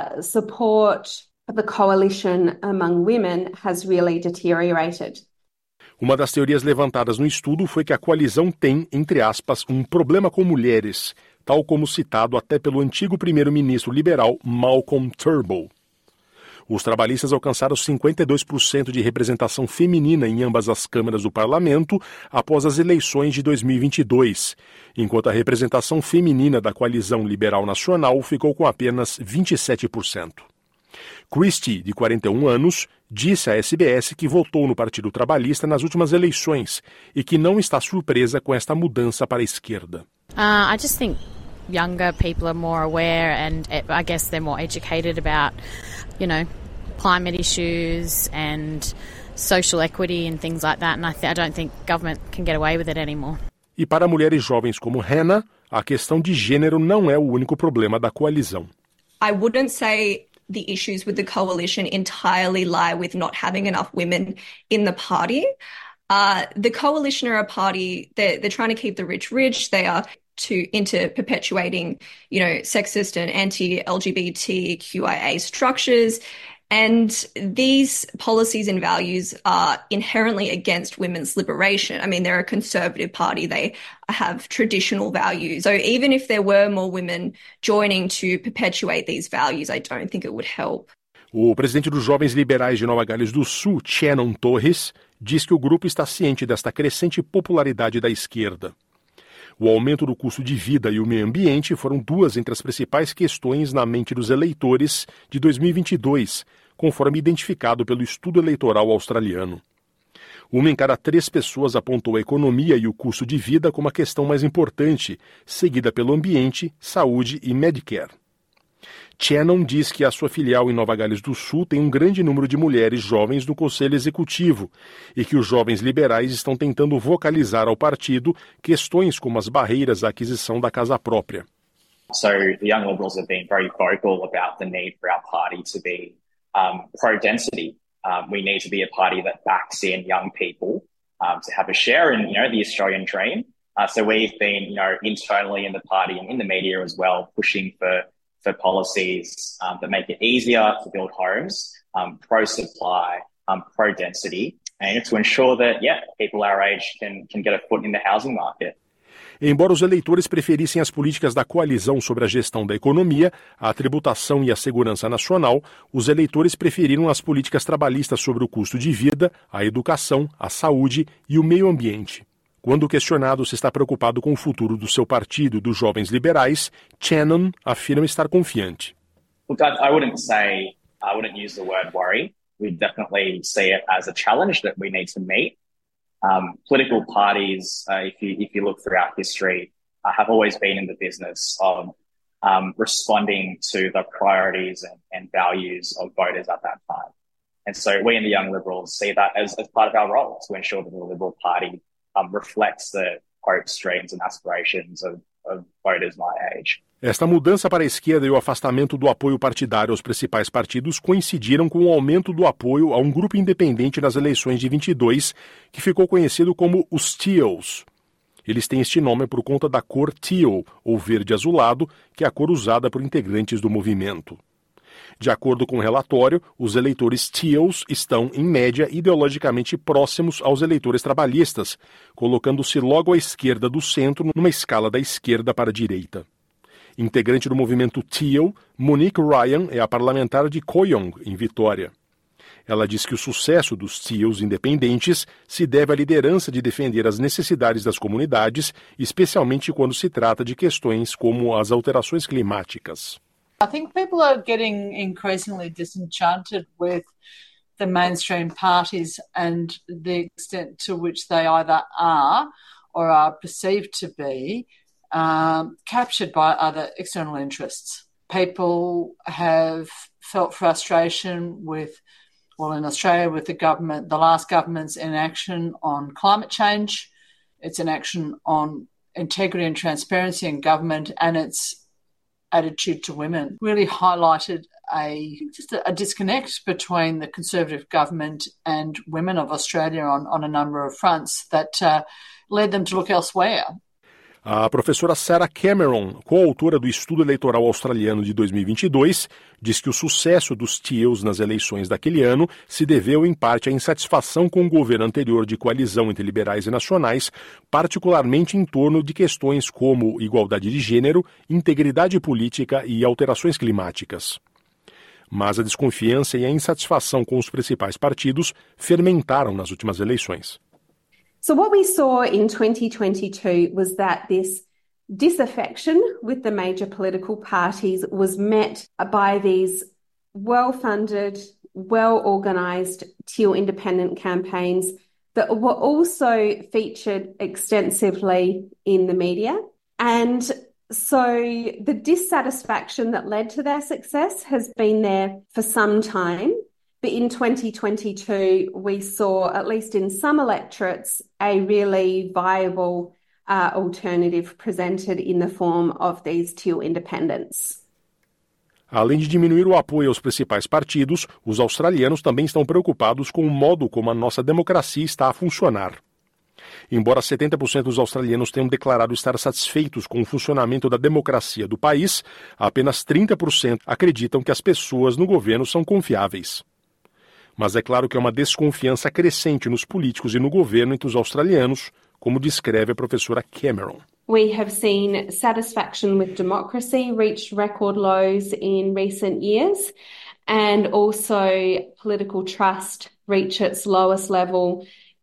R: support the coalition among women has really deteriorated.
E: Uma das teorias levantadas no estudo foi que a coalizão tem, entre aspas, um problema com mulheres, tal como citado até pelo antigo primeiro-ministro liberal Malcolm Turnbull. Os trabalhistas alcançaram 52% de representação feminina em ambas as câmaras do parlamento após as eleições de 2022, enquanto a representação feminina da coalizão liberal nacional ficou com apenas 27%. Christie, de 41 anos, disse à SBS que votou no Partido Trabalhista nas últimas eleições e que não está surpresa com esta mudança para a esquerda.
S: I just think younger people are more aware and I guess they're more educated about, climate issues and social equity and things like that, and I don't think government can get away with it anymore.
E: E para mulheres jovens como Hannah, a questão de gênero não é o único problema da coalizão.
M: I wouldn't say the issues with the coalition entirely lie with not having enough women in the party. The coalition are a party, they're trying to keep the rich rich. They are into perpetuating, sexist and anti-LGBTQIA structures. And these policies and values are inherently against women's liberation. I mean, they're a conservative party. They have traditional values. So even if there were more women joining to perpetuate these values, I don't think it would help.
E: O presidente dos Jovens Liberais de Nova Gales do Sul, Shannon Torres, diz que o grupo está ciente desta crescente popularidade da esquerda. O aumento do custo de vida e o meio ambiente foram duas entre as principais questões na mente dos eleitores de 2022, conforme identificado pelo estudo eleitoral australiano. Uma em cada 3 pessoas apontou a economia e o custo de vida como a questão mais importante, seguida pelo ambiente, saúde e Medicare. Shannon diz que a sua filial em Nova Gales do Sul tem um grande número de mulheres jovens no conselho executivo e que os jovens liberais estão tentando vocalizar ao partido questões como as barreiras à aquisição da casa própria.
T: So the Young Liberals have been very vocal about the need for our party to be pro-density. We need to be a party that backs in young people to have a share in, the Australian dream. So we've been, internally in the party and in the media as well, pushing for policies that make it easier to build homes, pro-supply, pro-density, and to ensure that, people our age can get a foot in the housing market.
E: Embora os eleitores preferissem as políticas da coalizão sobre a gestão da economia, a tributação e a segurança nacional, os eleitores preferiram as políticas trabalhistas sobre o custo de vida, a educação, a saúde e o meio ambiente. Quando questionado se está preocupado com o futuro do seu partido, dos Jovens Liberais, Shannon afirma estar confiante.
T: Look, I wouldn't use the word worry. We definitely see it as a challenge that we need to meet. Political parties, if you look throughout history, have always been in the business of responding to the priorities and values of voters at that time. And so we in the Young Liberals see that as part of our role to ensure that the Liberal Party reflects the hopes, dreams and aspirations of voters my age.
E: Esta mudança para a esquerda e o afastamento do apoio partidário aos principais partidos coincidiram com o aumento do apoio a um grupo independente nas eleições de 22, que ficou conhecido como os Teals. Eles têm este nome por conta da cor teal, ou verde azulado, que é a cor usada por integrantes do movimento. De acordo com o relatório, os eleitores teals estão, em média, ideologicamente próximos aos eleitores trabalhistas, colocando-se logo à esquerda do centro numa escala da esquerda para a direita. Integrante do movimento teal, Monique Ryan é a parlamentar de Kooyong, em Vitória. Ela diz que o sucesso dos teals independentes se deve à liderança de defender as necessidades das comunidades, especialmente quando se trata de questões como as alterações climáticas.
U: I think people are getting increasingly disenchanted with the mainstream parties and the extent to which they either are or are perceived to be captured by other external interests. People have felt frustration with, well, in Australia, with the last government's inaction on climate change, its inaction on integrity and transparency in government, and its attitude to women really highlighted a disconnect between the Conservative government and women of Australia on a number of fronts that led them to look elsewhere.
E: A professora Sarah Cameron, coautora do Estudo Eleitoral Australiano de 2022, diz que o sucesso dos teals nas eleições daquele ano se deveu em parte à insatisfação com o governo anterior de coalizão entre liberais e nacionais, particularmente em torno de questões como igualdade de gênero, integridade política e alterações climáticas. Mas a desconfiança e a insatisfação com os principais partidos fermentaram nas últimas eleições.
R: So what we saw in 2022 was that this disaffection with the major political parties was met by these well-funded, well-organised teal independent campaigns that were also featured extensively in the media. And so the dissatisfaction that led to their success has been there for some time. But in 2022, we saw, at least in some electorates, a really viable alternative presented in the form of these teal independents.
E: Além de diminuir o apoio aos principais partidos, os australianos também estão preocupados com o modo como a nossa democracia está a funcionar. Embora 70% dos australianos tenham declarado estar satisfeitos com o funcionamento da democracia do país, apenas 30% acreditam que as pessoas no governo são confiáveis. Mas é claro que há uma desconfiança crescente nos políticos e no governo entre os australianos, como descreve a professora Cameron.
R: We have seen satisfaction with democracy reach record lows in recent years, and also political trust reach its lowest level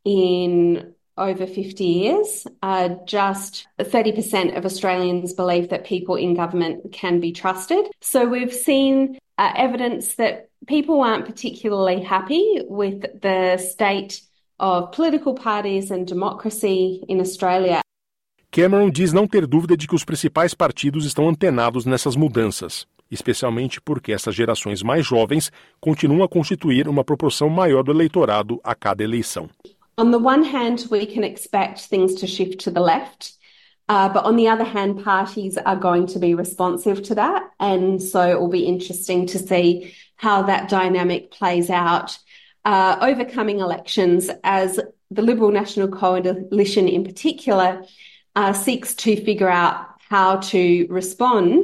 R: in over 50 years. Just 30% of Australians believe that people in government can be trusted. So we've seen evidence that people aren't particularly happy with the state of political parties and democracy in Australia.
E: Cameron diz não ter dúvida de que os principais partidos estão antenados nessas mudanças, especialmente porque essas gerações mais jovens continuam a constituir uma proporção maior do eleitorado a cada eleição.
R: On the one hand, we can expect things to shift to the left, but on the other hand, parties are going to be responsive to that, and so it will be interesting to see how that dynamic plays out over coming elections as the Liberal National Coalition in particular seeks to figure out how to respond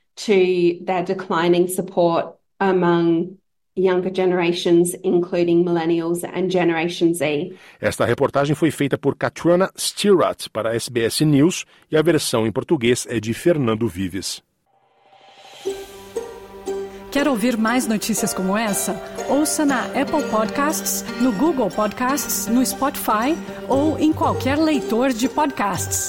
R: to their declining support among younger generations, including millennials and Generation Z.
E: Esta reportagem foi feita por Katrina Stewart para a SBS News e a versão em português é de Fernando Vives.
C: Quer ouvir mais notícias como essa? Ouça na Apple Podcasts, no Google Podcasts, no Spotify ou em qualquer leitor de podcasts.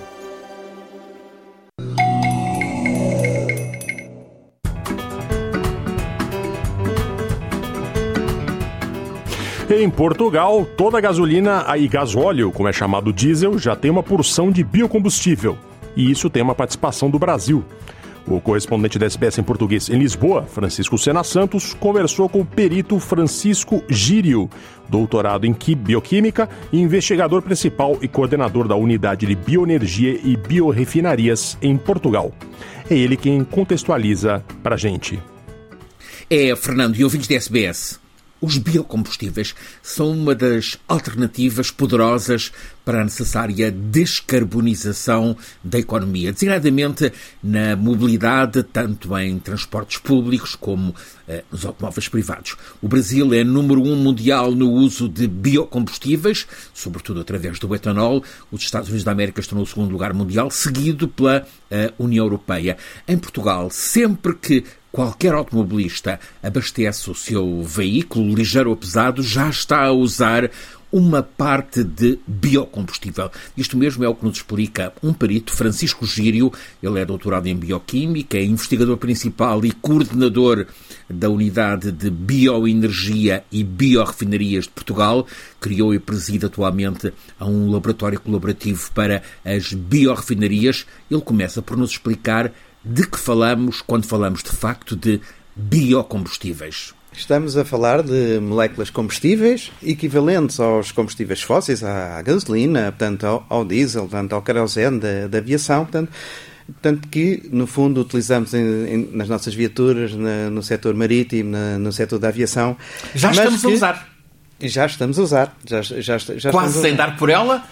E: Em Portugal, toda gasolina e gasóleo, como é chamado diesel, já tem uma porção de biocombustível. E isso tem uma participação do Brasil. O correspondente da SBS em português em Lisboa, Francisco Sena Santos, conversou com o perito Francisco Gírio, doutorado em bioquímica e investigador principal e coordenador da Unidade de Bioenergia e Biorrefinarias em Portugal. É ele quem contextualiza para a gente.
V: Fernando, e ouvintes da SBS,
A: Os biocombustíveis são uma das alternativas poderosas para a necessária descarbonização da economia, designadamente na mobilidade, tanto em transportes públicos como nos automóveis privados. O Brasil é número 1 mundial no uso de biocombustíveis, sobretudo através do etanol. Os Estados Unidos da América estão no segundo lugar mundial, seguido pela União Europeia. Em Portugal, sempre que qualquer automobilista abastece o seu veículo, ligeiro ou pesado, já está a usar uma parte de biocombustível. Isto mesmo é o que nos explica um perito, Francisco Gírio. Ele é doutorado em bioquímica, é investigador principal e coordenador da Unidade de Bioenergia e Biorrefinarias de Portugal. Criou e preside atualmente a um laboratório colaborativo para as biorrefinarias. Ele começa por nos explicar de que falamos quando falamos de facto de biocombustíveis.
V: Estamos a falar de moléculas combustíveis equivalentes aos combustíveis fósseis, à gasolina, portanto, ao diesel, portanto, ao querosene da aviação, portanto, que, no fundo, utilizamos nas nossas viaturas, no setor marítimo, no setor da aviação.
A: Já estamos a usar.
V: Já estamos a usar.
A: Quase sem dar por ela.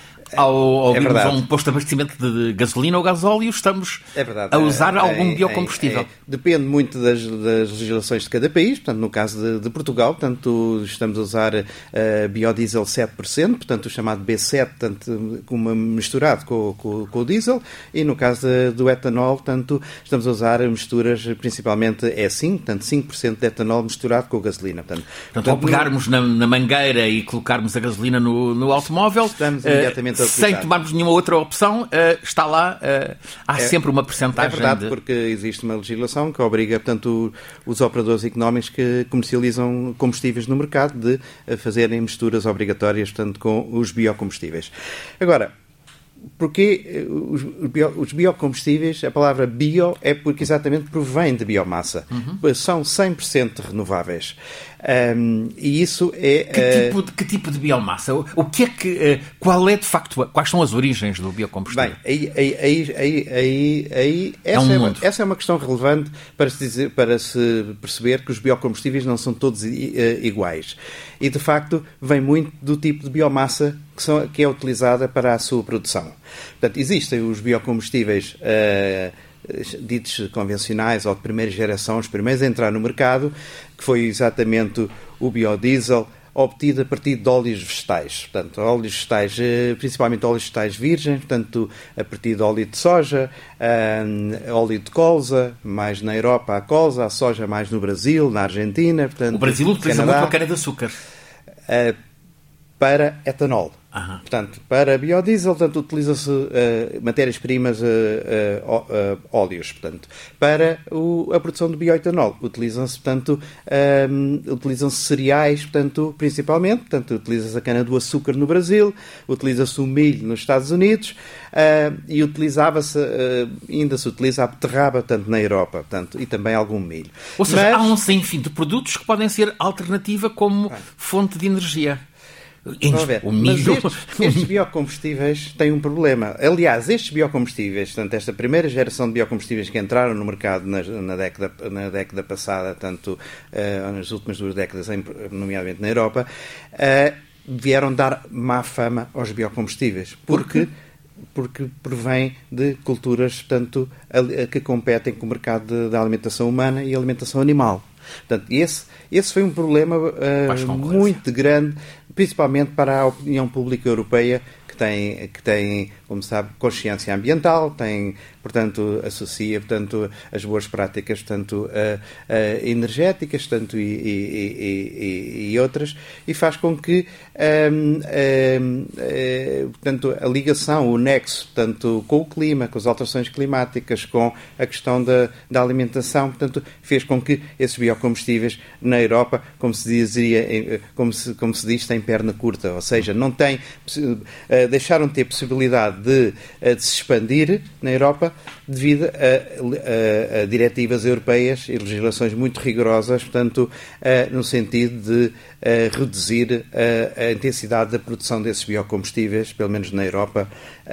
A: Ao irmos a um posto de abastecimento de gasolina ou gasóleo, estamos a usar algum biocombustível.
V: Depende muito das legislações de cada país. Portanto, no caso de Portugal, portanto, estamos a usar biodiesel 7%, portanto, o chamado B7, portanto, misturado com o diesel. E no caso do etanol, portanto, estamos a usar misturas principalmente E5, portanto, 5% de etanol misturado com a gasolina.
A: Portanto, ao pegarmos na mangueira e colocarmos a gasolina no automóvel, estamos imediatamente sem tomarmos nenhuma outra opção, está lá, há sempre uma percentagem.
V: É verdade, porque existe uma legislação que obriga, portanto, os operadores económicos que comercializam combustíveis no mercado de fazerem misturas obrigatórias, portanto, com os biocombustíveis. Agora, porque os biocombustíveis, a palavra bio é porque exatamente provém de biomassa. São 100% renováveis. E isso é...
A: Que tipo de biomassa? O que é que... Qual é, de facto, quais são as origens do biocombustível?
V: Bem, essa é uma questão relevante para se perceber que os biocombustíveis não são todos iguais. E, de facto, vem muito do tipo de biomassa que é utilizada para a sua produção. Portanto, existem os biocombustíveis ditos convencionais ou de primeira geração, os primeiros a entrar no mercado, que foi exatamente o biodiesel, obtido a partir de óleos vegetais. Portanto, óleos vegetais, principalmente óleos vegetais virgens, portanto, a partir de óleo de soja, óleo de colza, mais na Europa a colza, a soja mais no Brasil, na Argentina. Portanto,
A: o Brasil utiliza muito a cana-de-açúcar.
V: Para etanol. Portanto, para biodiesel, portanto, utiliza-se matérias-primas, óleos. Portanto, para a produção de bioetanol, utilizam-se, portanto, utilizam-se cereais, portanto, principalmente. Portanto, utiliza-se a cana-do-açúcar no Brasil, utiliza-se o milho nos Estados Unidos e ainda se utiliza a beterraba, portanto, na Europa, portanto, e também algum milho.
A: Ou seja, há um sem fim de produtos que podem ser alternativa como fonte de energia.
V: O milho. Mas estes biocombustíveis têm um problema. Aliás, estes biocombustíveis, portanto, esta primeira geração de biocombustíveis que entraram no mercado na década passada, tanto nas últimas 2 décadas, nomeadamente na Europa, vieram dar má fama aos biocombustíveis. Porque provém de culturas, portanto, que competem com o mercado da alimentação humana e alimentação animal. Portanto, esse foi um problema muito grande, principalmente para a opinião pública europeia, que tem, como sabe, consciência ambiental, portanto, associa, portanto, as boas práticas, portanto, energéticas, portanto, e outras, e faz com que, portanto, a ligação, o nexo, portanto, com o clima, com as alterações climáticas, com a questão da alimentação, portanto, fez com que esses biocombustíveis na Europa, como se diz, têm perna curta, ou seja, não têm, deixaram de ter possibilidade de se expandir na Europa devido a diretivas europeias e legislações muito rigorosas, portanto, no sentido de reduzir a intensidade da produção desses biocombustíveis, pelo menos na Europa,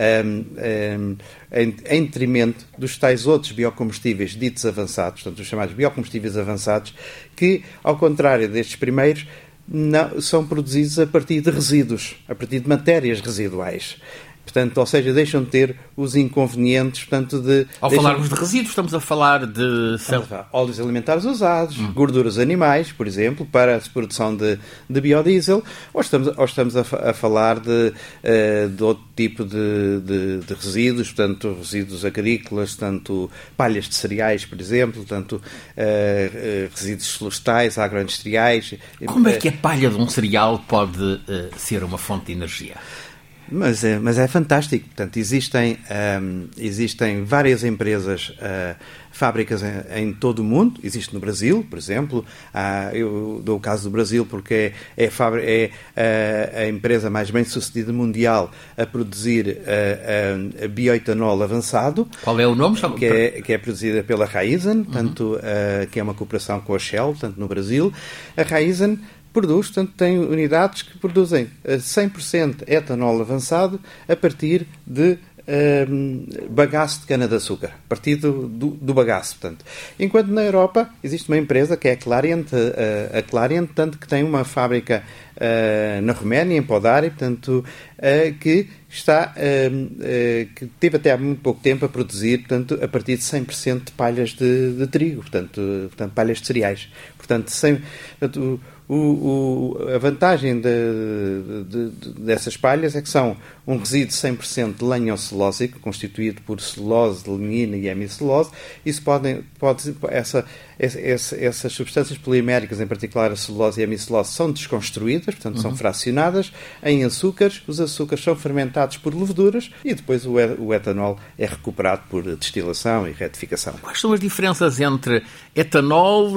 V: em detrimento dos tais outros biocombustíveis ditos avançados, portanto, os chamados biocombustíveis avançados, que, ao contrário destes primeiros, não, são produzidos a partir de resíduos, a partir de matérias residuais. Portanto, ou seja, deixam de ter os inconvenientes, portanto, de...
A: Ao falarmos de resíduos, estamos a falar de...
V: óleos alimentares usados, gorduras animais, por exemplo, para a produção de biodiesel, ou estamos a falar de outro tipo de resíduos, portanto, resíduos agrícolas, tanto palhas de cereais, por exemplo, tanto resíduos florestais, agroindustriais.
A: Como é que a palha de um cereal pode ser uma fonte de energia?
V: Mas é fantástico. Portanto, existem várias empresas, fábricas em todo o mundo. Existe no Brasil, por exemplo. Eu dou o caso do Brasil porque é a empresa mais bem-sucedida mundial a produzir bioetanol avançado.
A: Qual é o nome?
V: Que é produzida pela Raízen, que é uma cooperação com a Shell, tanto no Brasil. A Raízen produz, portanto, tem unidades que produzem 100% etanol avançado a partir de bagaço de cana-de-açúcar, a partir do bagaço, portanto. Enquanto na Europa existe uma empresa que é a Clariant, tanto que tem uma fábrica na Roménia, em Podari, portanto, que teve até há muito pouco tempo a produzir, portanto, a partir de 100% de palhas de trigo, portanto, palhas de cereais. Portanto, a vantagem dessas palhas é que são um resíduo 100% de lenho celulósico, constituído por celulose, lignina e hemicelulose. Isso essas substâncias poliméricas, em particular a celulose e a hemicelulose, são desconstruídas, portanto são fracionadas em açúcares. Os açúcares são fermentados por leveduras e depois o etanol é recuperado por destilação e retificação.
A: Quais são as diferenças entre etanol,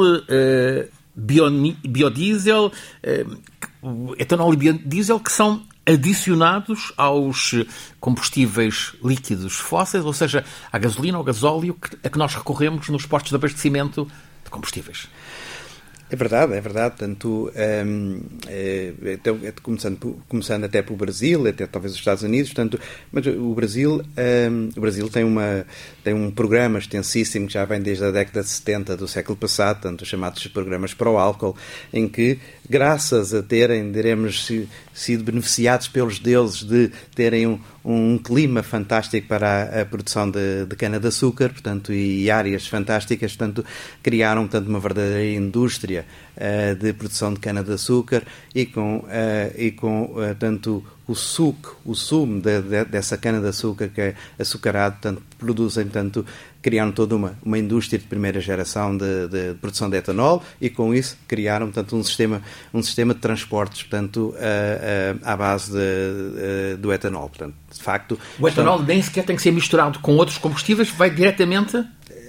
A: biodiesel, etanol e biodiesel, que são adicionados aos combustíveis líquidos fósseis, ou seja, à gasolina ou gasóleo a que nós recorremos nos postos de abastecimento de combustíveis?
V: É verdade. Tanto, começando até pelo Brasil, até talvez os Estados Unidos, portanto, mas o Brasil tem um programa extensíssimo que já vem desde a década de 70 do século passado, tanto os chamados programas pró-álcool, em que, graças a terem, diremos, sido beneficiados pelos deuses de terem um clima fantástico para a produção de cana-de-açúcar, portanto, e áreas fantásticas, portanto, criaram, portanto, uma verdadeira indústria de produção de cana-de-açúcar e com tanto o sumo dessa cana-de-açúcar que é açucarado, portanto, produzem, portanto, criaram toda uma indústria de primeira geração de produção de etanol e com isso criaram, portanto, um sistema de transportes, portanto, à base do etanol. Portanto, de facto,
A: o etanol nem sequer tem que ser misturado com outros combustíveis, vai diretamente...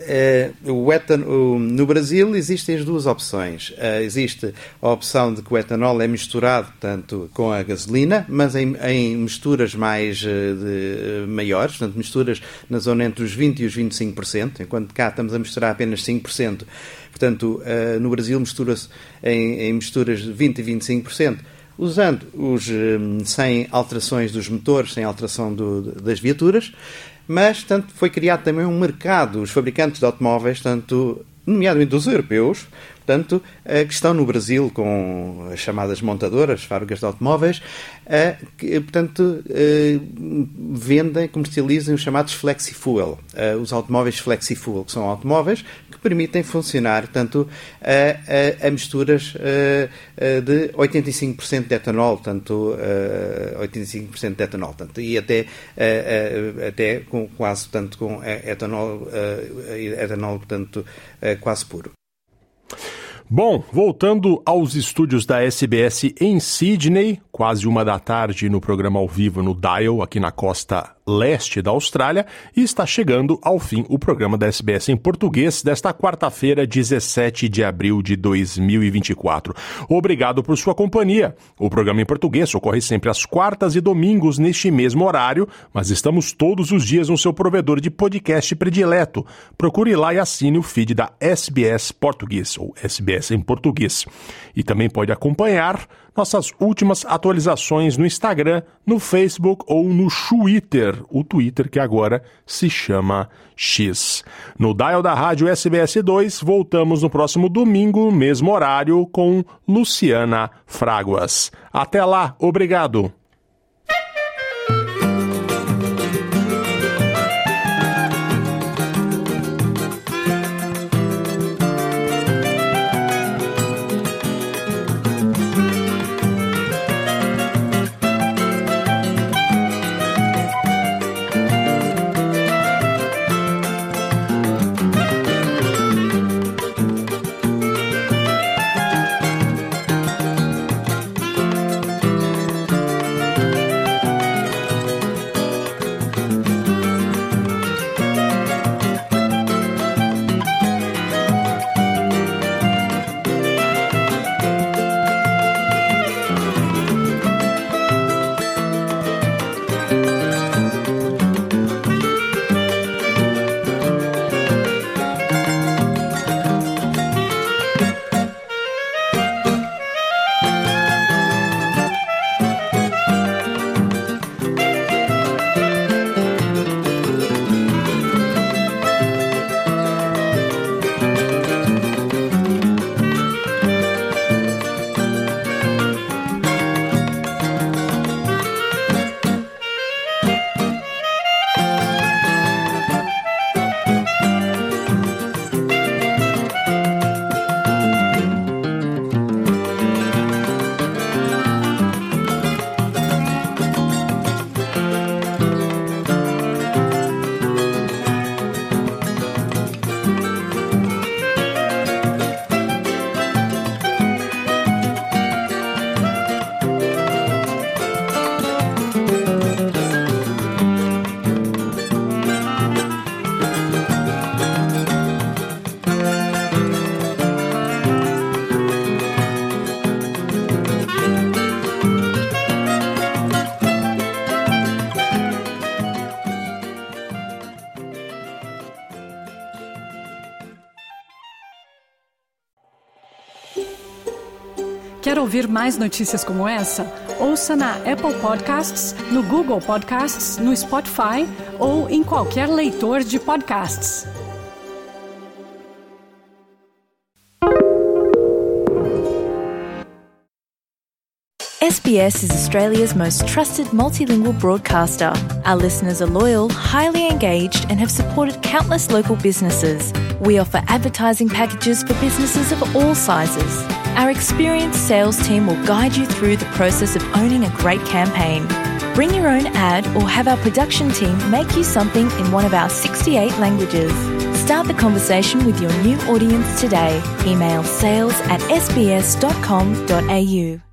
V: No Brasil existem as duas opções. Existe a opção de que o etanol é misturado, portanto, com a gasolina, mas em misturas maiores, portanto, misturas na zona entre os 20% e os 25%, enquanto cá estamos a misturar apenas 5%. Portanto, no Brasil mistura-se em misturas de 20% e 25%. Usando sem alterações dos motores, sem alteração das viaturas, mas, tanto, foi criado também um mercado, os fabricantes de automóveis, tanto, nomeadamente os europeus, portanto, que estão no Brasil com as chamadas montadoras, fábricas de automóveis, que, portanto, vendem, comercializam os chamados flexi-fuel, os automóveis flexi-fuel, que são automóveis que permitem funcionar, tanto, a misturas de 85% de etanol, tanto, 85% de etanol, tanto, e até com quase, tanto, com etanol, portanto, quase puro.
E: Bom, voltando aos estúdios da SBS em Sydney, quase 1h no programa ao vivo no Dial, aqui na costa leste da Austrália, e está chegando ao fim o programa da SBS em português desta quarta-feira, 17 de abril de 2024. Obrigado por sua companhia. O programa em português ocorre sempre às quartas e domingos neste mesmo horário, mas estamos todos os dias no seu provedor de podcast predileto. Procure lá e assine o feed da SBS Português, ou SBS em português. E também pode acompanhar nossas últimas atualizações atualizações no Instagram, no Facebook ou no Twitter, o Twitter que agora se chama X. No dial da rádio SBS2, voltamos no próximo domingo, mesmo horário, com Luciana Fraguas. Até lá, obrigado!
C: Quer ouvir mais notícias como essa? Ouça na Apple Podcasts, no Google Podcasts, no Spotify ou em qualquer leitor de podcasts.
B: SBS is Australia's most trusted multilingual broadcaster. Our listeners are loyal, highly engaged, and have supported countless local businesses. We offer advertising packages for businesses of all sizes. Our experienced sales team will guide you through the process of owning a great campaign. Bring your own ad or have our production team make you something in one of our 68 languages. Start the conversation with your new audience today. Email sales@sbs.com.au.